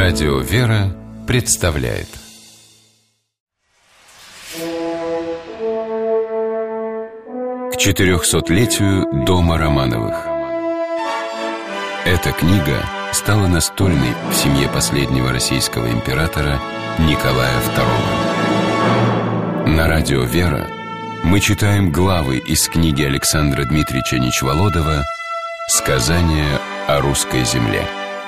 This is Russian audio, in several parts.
Радио «Вера» представляет к 400-летию дома Романовых. Эта книга стала настольной в семье последнего российского императора Николая II. На радио «Вера» мы читаем главы из книги Александра Дмитриевича Нечволодова «Сказание о русской земле».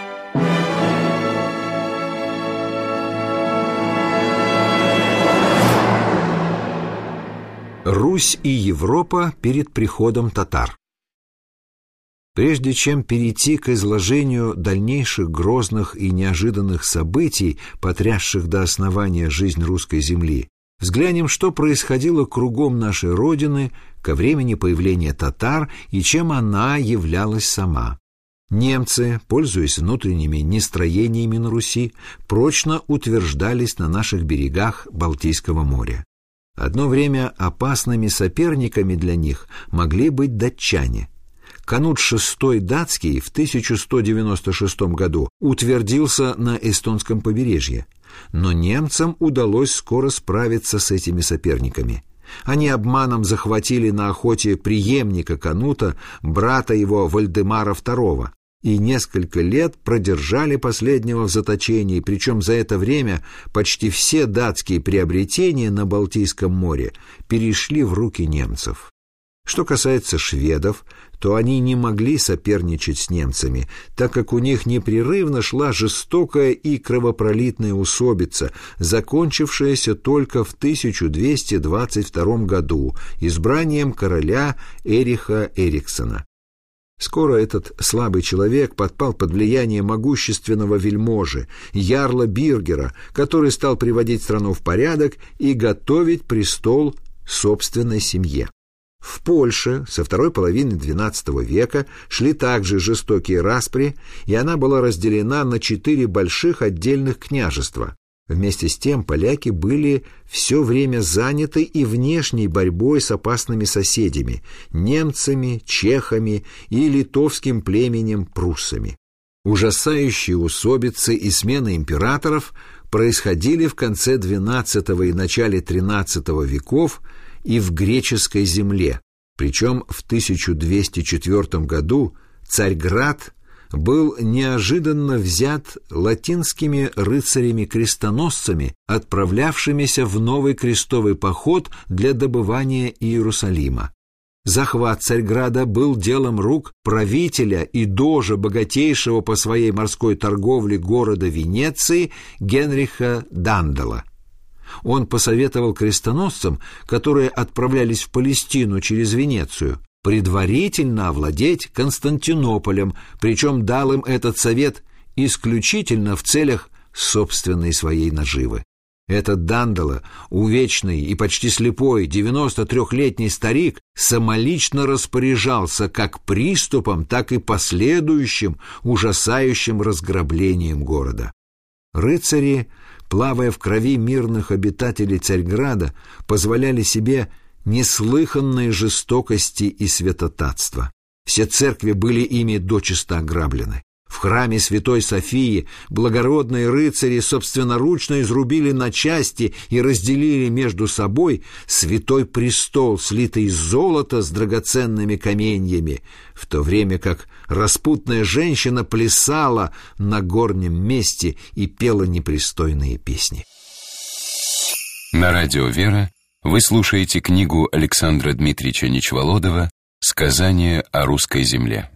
Русь и Европа перед приходом татар. Прежде чем перейти к изложению дальнейших грозных и неожиданных событий, потрясших до основания жизнь русской земли, взглянем, что происходило кругом нашей Родины ко времени появления татар и чем она являлась сама. Немцы, пользуясь внутренними нестроениями на Руси, прочно утверждались на наших берегах Балтийского моря. Одно время опасными соперниками для них могли быть датчане. Канут VI датский в 1196 году утвердился на эстонском побережье, но немцам удалось скоро справиться с этими соперниками. Они обманом захватили на охоте преемника Канута, брата его Вальдемара II, и несколько лет продержали последнего в заточении, причем за это время почти все датские приобретения на Балтийском море перешли в руки немцев. Что касается шведов, то они не могли соперничать с немцами, так как у них непрерывно шла жестокая и кровопролитная усобица, закончившаяся только в 1222 году избранием короля Эриха Эриксона. Скоро этот слабый человек подпал под влияние могущественного вельможи, ярла Биргера, который стал приводить страну в порядок и готовить престол собственной семье. В Польше со второй половины XII века шли также жестокие распри, и она была разделена на 4 больших отдельных княжества. Вместе с тем поляки были все время заняты и внешней борьбой с опасными соседями – немцами, чехами и литовским племенем пруссами. Ужасающие усобицы и смены императоров происходили в конце XII и начале XIII веков и в греческой земле. Причем в 1204 году Царьград был неожиданно взят латинскими рыцарями-крестоносцами, отправлявшимися в новый крестовый поход для добывания Иерусалима. Захват Царьграда был делом рук правителя и дожа богатейшего по своей морской торговле города Венеции Генриха Дандала. Он посоветовал крестоносцам, которые отправлялись в Палестину через Венецию, предварительно овладеть Константинополем, причем дал им этот совет исключительно в целях собственной своей наживы. Этот Дандала, увечный и почти слепой 93-летний старик, самолично распоряжался как приступом, так и последующим ужасающим разграблением города. Рыцари, плавая в крови мирных обитателей Царьграда, позволяли себе неслыханные жестокости и святотатства. Все церкви были ими дочисто ограблены. В храме Святой Софии благородные рыцари собственноручно изрубили на части и разделили между собой святой престол, слитый из золота с драгоценными каменьями, в то время как распутная женщина плясала на горнем месте и пела непристойные песни. На радио «Вера» вы слушаете книгу Александра Дмитриевича Нечволодова «Сказание о русской земле».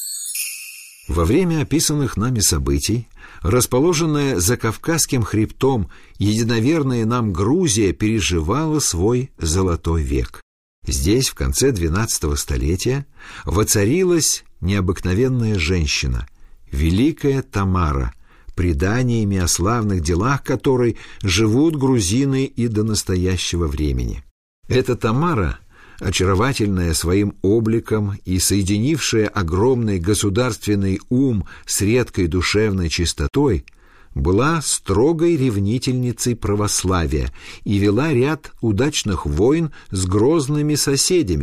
Во время описанных нами событий, расположенная за Кавказским хребтом единоверная нам Грузия переживала свой золотой век. Здесь, в конце XII столетия, воцарилась необыкновенная женщина, великая Тамара, преданиями о славных делах которой живут грузины и до настоящего времени. Эта Тамара, очаровательная своим обликом и соединившая огромный государственный ум с редкой душевной чистотой, была строгой ревнительницей православия и вела ряд удачных войн с грозными соседями,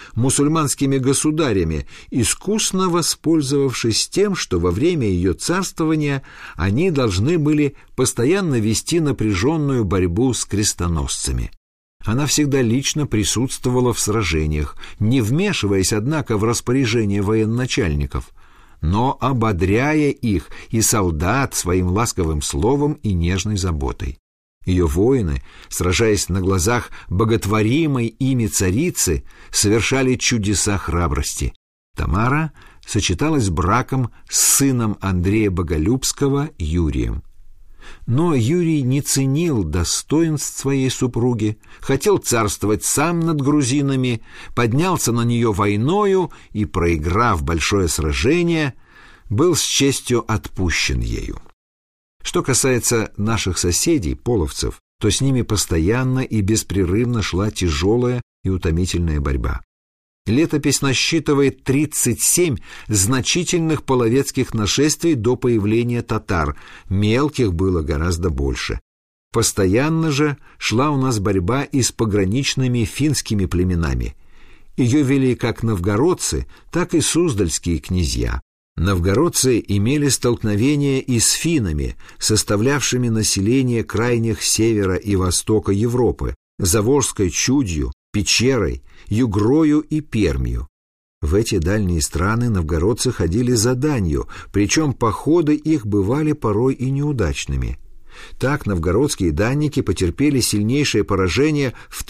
мусульманскими государями, искусно воспользовавшись тем, что во время ее царствования они должны были постоянно вести напряженную борьбу с крестоносцами. Она всегда лично присутствовала в сражениях, не вмешиваясь, однако, в распоряжение военачальников, но ободряя их и солдат своим ласковым словом и нежной заботой. Ее воины, сражаясь на глазах боготворимой ими царицы, совершали чудеса храбрости. Тамара сочеталась браком с сыном Андрея Боголюбского Юрием. Но Юрий не ценил достоинств своей супруги, хотел царствовать сам над грузинами, поднялся на нее войною и, проиграв большое сражение, был с честью отпущен ею. Что касается наших соседей, половцев, то с ними постоянно и беспрерывно шла тяжелая и утомительная борьба. Летопись насчитывает 37 значительных половецких нашествий до появления татар, мелких было гораздо больше. Постоянно же шла у нас борьба и с пограничными финскими племенами. Ее вели как новгородцы, так и суздальские князья. Новгородцы имели столкновения и с финнами, составлявшими население крайних севера и востока Европы, Заволжской Чудью, Печерой, Югрою и Пермью. В эти дальние страны новгородцы ходили за данью, причем походы их бывали порой и неудачными. Так новгородские данники потерпели сильнейшее поражение в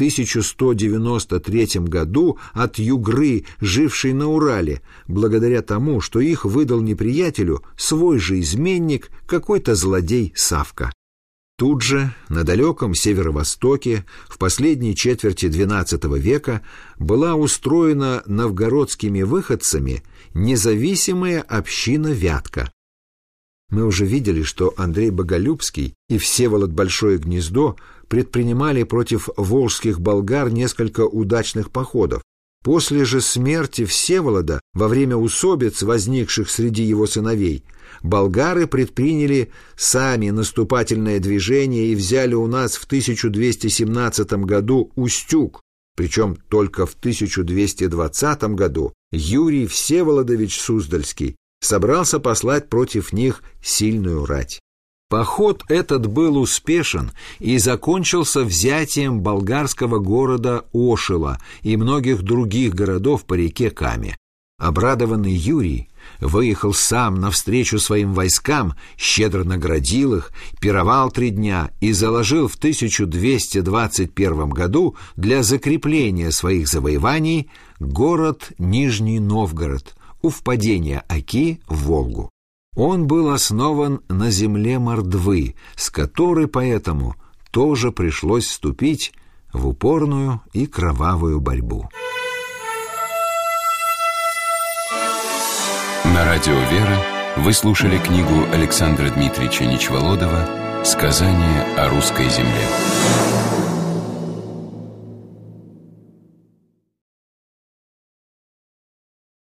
1193 году от Югры, жившей на Урале, благодаря тому, что их выдал неприятелю свой же изменник, какой-то злодей Савка. Тут же, на далеком северо-востоке, в последней четверти XII века была устроена новгородскими выходцами независимая община Вятка. Мы уже видели, что Андрей Боголюбский и Всеволод Большое Гнездо предпринимали против волжских болгар несколько удачных походов. После же смерти Всеволода, во время усобиц, возникших среди его сыновей, болгары предприняли сами наступательное движение и взяли у нас в 1217 году Устюг, причем только в 1220 году Юрий Всеволодович Суздальский собрался послать против них сильную рать. Поход этот был успешен и закончился взятием болгарского города Ошила и многих других городов по реке Каме. Обрадованный Юрий выехал сам навстречу своим войскам, щедро наградил их, пировал 3 дня и заложил в 1221 году для закрепления своих завоеваний город Нижний Новгород у впадения Оки в Волгу. Он был основан на земле Мордвы, с которой поэтому тоже пришлось вступить в упорную и кровавую борьбу. На радио «Вера» вы слушали книгу Александра Дмитриевича Нечволодова «Сказание о русской земле».